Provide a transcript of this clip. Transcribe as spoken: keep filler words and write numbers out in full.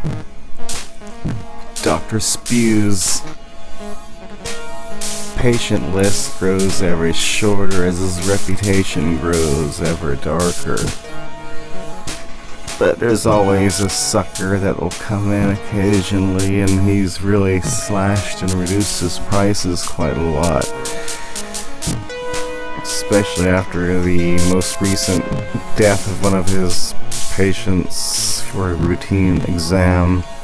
Doctor Spews' patient list grows ever shorter as his reputation grows ever darker. But there's always a sucker that will come in occasionally, and he's really slashed and reduced his prices quite a lot. Especially after the most recent death of one of his patients for a routine exam.